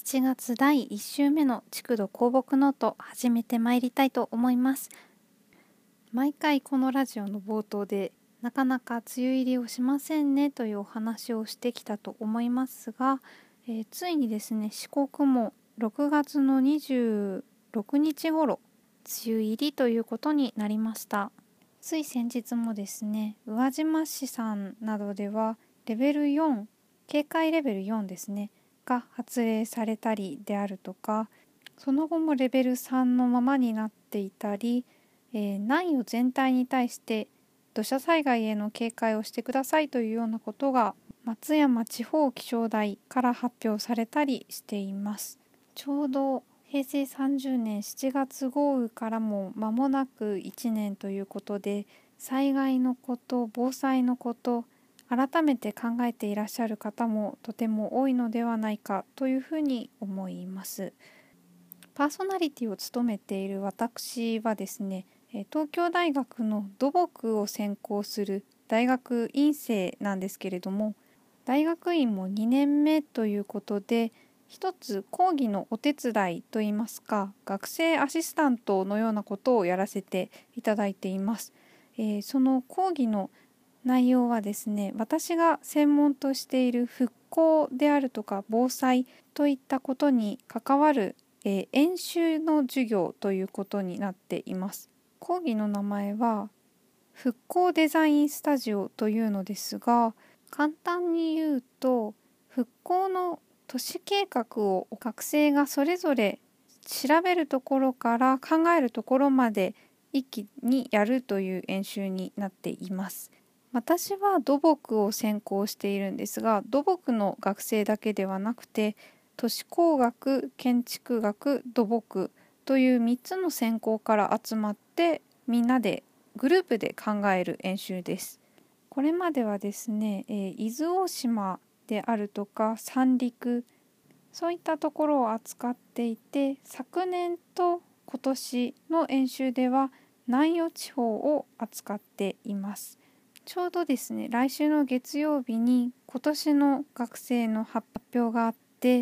7月第1週目の築土鉱木ノート始めてまいりたいと思います。毎回このラジオの冒頭でなかなか梅雨入りをしませんねというお話をしてきたと思いますが、ついにですね、四国も6月の26日頃梅雨入りということになりました。つい先日もですね、宇和島市さんなどではレベル4、警戒レベル4ですねが発令されたりであるとか、その後もレベル3のままになっていたり、南予全体に対して土砂災害への警戒をしてくださいというようなことが松山地方気象台から発表されたりしています。ちょうど平成30年7月豪雨からも間もなく1年ということで、災害のこと、防災のこと、改めて考えていらっしゃる方もとても多いのではないかというふうに思います。パーソナリティを務めている私はですね、東京大学の土木を専攻する大学院生なんですけれども、大学院も2年目ということで、一つ講義のお手伝いといいますか、学生アシスタントのようなことをやらせていただいています。その講義の内容はですね、私が専門としている復興であるとか防災といったことに関わる、演習の授業ということになっています。講義の名前は復興デザインスタジオというのですが、簡単に言うと復興の都市計画を学生がそれぞれ調べるところから考えるところまで一気にやるという演習になっています。私は土木を専攻しているんですが、土木の学生だけではなくて都市工学、建築学、土木という3つの専攻から集まってみんなでグループで考える演習です。これまではですね、伊豆大島であるとか三陸、そういったところを扱っていて、昨年と今年の演習では南予地方を扱っています。ちょうどですね、来週の月曜日に今年の学生の発表があって、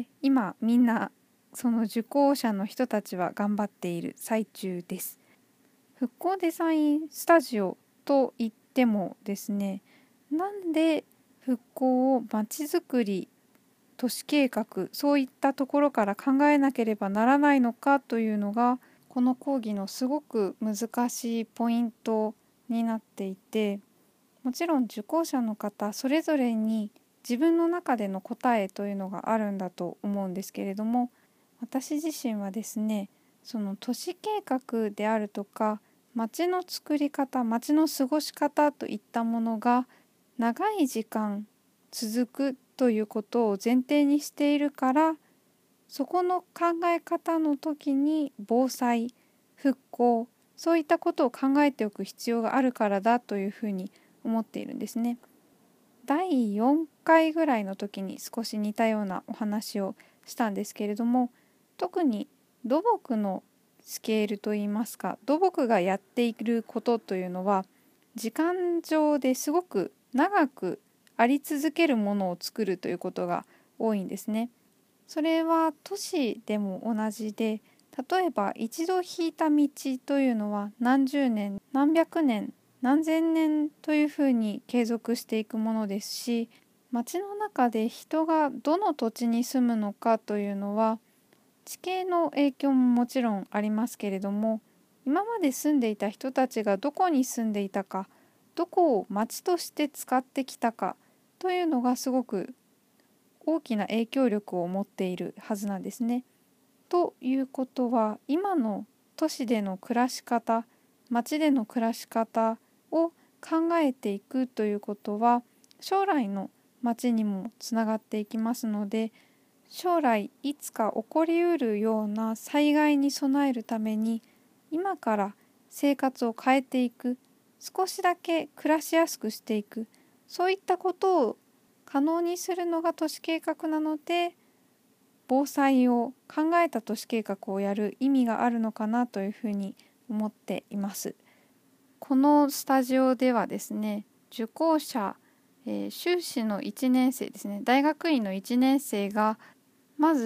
今みんなその受講者の人たちは頑張っている最中です。復興デザインスタジオといってもですね、なんで復興をまちづくり、都市計画、そういったところから考えなければならないのかというのがこの講義のすごく難しいポイントになっていて、もちろん受講者の方それぞれに自分の中での答えというのがあるんだと思うんですけれども、私自身はですね、その都市計画であるとか街の作り方、街の過ごし方といったものが長い時間続くということを前提にしているから、そこの考え方の時に防災、復興、そういったことを考えておく必要があるからだというふうに思っているんですね。第4回ぐらいの時に少し似たようなお話をしたんですけれども、特に土木のスケールといいますか、土木がやっていることというのは時間上ですごく長くあり続けるものを作るということが多いんですね。それは都市でも同じで、例えば一度引いた道というのは何十年、何百年、何千年というふうに継続していくものですし、街の中で人がどの土地に住むのかというのは地形の影響ももちろんありますけれども、今まで住んでいた人たちがどこに住んでいたか、どこを町として使ってきたかというのがすごく大きな影響力を持っているはずなんですね。ということは、今の都市での暮らし方、町での暮らし方を考えていくということは将来の町にもつながっていきますので、将来いつか起こりうるような災害に備えるために今から生活を変えていく、少しだけ暮らしやすくしていく、そういったことを可能にするのが都市計画なので、防災を考えた都市計画をやる意味があるのかなというふうに思っています。このスタジオではですね、受講者、修士の1年生ですね、大学院の1年生がまず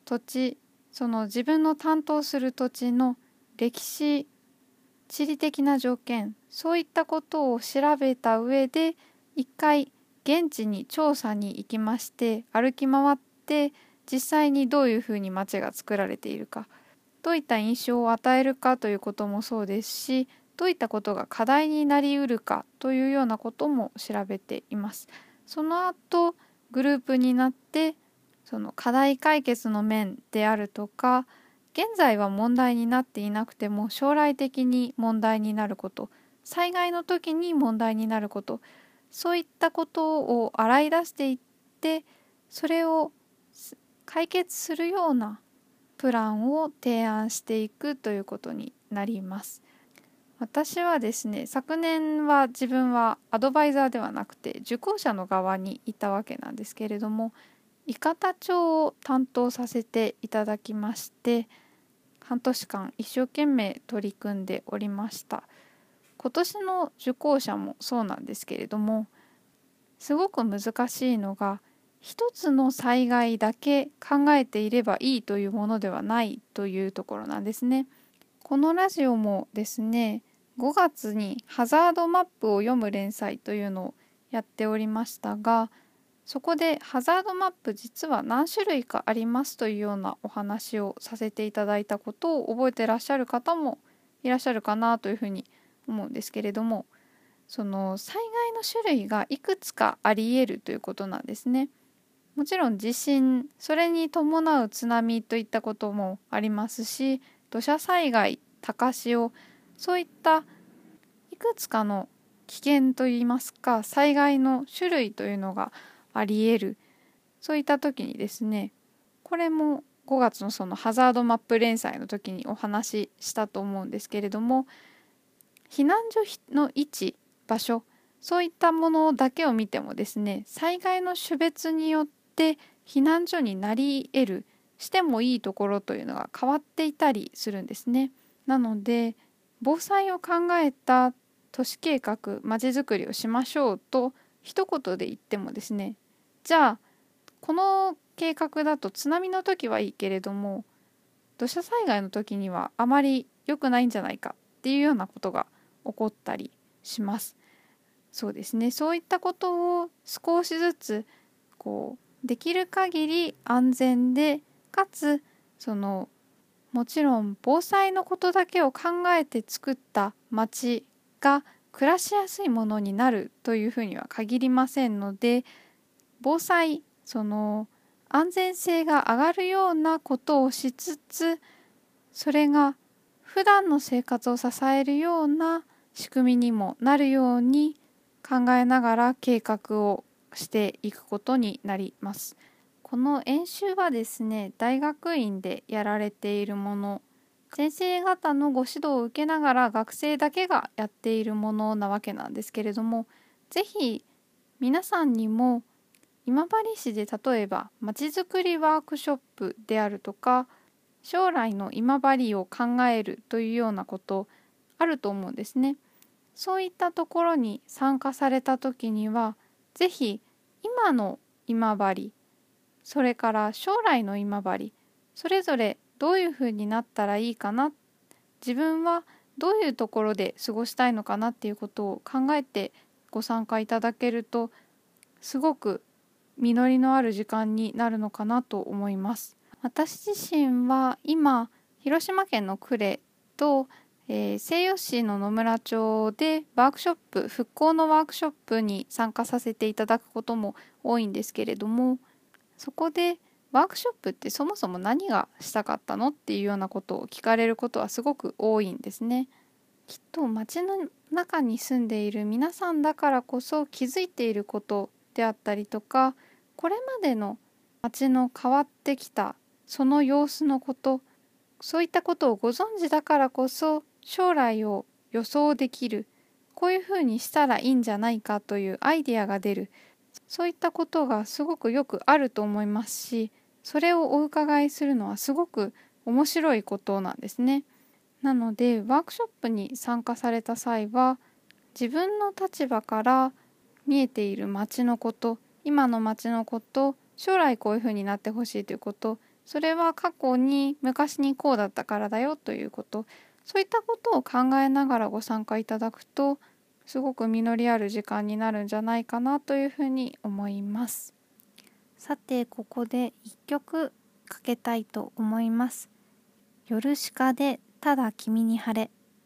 土地、その自分の担当する土地の歴史、地理的な条件、そういったことを調べた上で一回現地に調査に行きまして、歩き回って実際にどういうふうに街が作られているか、どういった印象を与えるかということもそうですし、どういったことが課題になりうるかというようなことも調べています。その後グループになってその課題解決の面であるとか、現在は問題になっていなくても将来的に問題になること、災害の時に問題になること、そういったことを洗い出していって、それを解決するようなプランを提案していくということになります。私はですね、昨年は自分はアドバイザーではなくて受講者の側にいたわけなんですけれども、伊方町を担当させていただきまして、半年間一生懸命取り組んでおりました。今年の受講者もそうなんですけれども、すごく難しいのが、一つの災害だけ考えていればいいというものではないというところなんですね。このラジオもですね、5月にハザードマップを読む連載というのをやっておりましたが、そこでハザードマップ実は何種類かありますというようなお話をさせていただいたことを覚えてらっしゃる方もいらっしゃるかなというふうに思うんですけれども、その災害の種類がいくつかあり得るということなんですね。もちろん地震、それに伴う津波といったこともありますし、土砂災害、高潮、そういったいくつかの危険といいますか災害の種類というのがあり得る。そういった時にですね、これも5月のそのハザードマップ連載の時にお話ししたと思うんですけれども、避難所の位置、場所、そういったものだけを見てもですね、災害の種別によって避難所になり得る、してもいいところというのが変わっていたりするんですね。なので、防災を考えた都市計画、まちづくりをしましょうと一言で言ってもですね、じゃあこの計画だと津波の時はいいけれども土砂災害の時にはあまり良くないんじゃないかっていうようなことが起こったりします。そうですね、そういったことを少しずつできる限り安全でかつもちろん防災のことだけを考えて作った町が暮らしやすいものになるというふうには限りませんので、防災、安全性が上がるようなことをしつつ、それが普段の生活を支えるような仕組みにもなるように考えながら計画をしていくことになります。この演習はですね、大学院でやられているもの、先生方のご指導を受けながら学生だけがやっているものなわけなんですけれども、ぜひ皆さんにも今治市で例えばまちづくりワークショップであるとか、将来の今治を考えるというようなことあると思うんですね。そういったところに参加された時には、ぜひ今の今治、それから将来の今治、それぞれどういうふうになったらいいかな、自分はどういうところで過ごしたいのかなっていうことを考えてご参加いただけると、すごく実りのある時間になるのかなと思います。私自身は今広島県の呉と、西予市の野村町でワークショップ、復興のワークショップに参加させていただくことも多いんですけれども、そこでワークショップってそもそも何がしたかったのっていうようなことを聞かれることはすごく多いんですね。きっと街の中に住んでいる皆さんだからこそ気づいていることであったりとか、これまでの街の変わってきたその様子のこと、そういったことをご存知だからこそ将来を予想できる、こういうふうにしたらいいんじゃないかというアイデアが出る、そういったことがすごくよくあると思いますし、それをお伺いするのはすごく面白いことなんですね。なのでワークショップに参加された際は、自分の立場から見えている街のこと、今の街のこと、将来こういうふうになってほしいということ、 それは過去に昔にこうだったからだよということ、そういったことを考えながらご参加いただくとすごく実りある時間になるんじゃないかなというふうに思います。さてここで一曲かけたいと思います。ヨルシカでただ君に晴れ。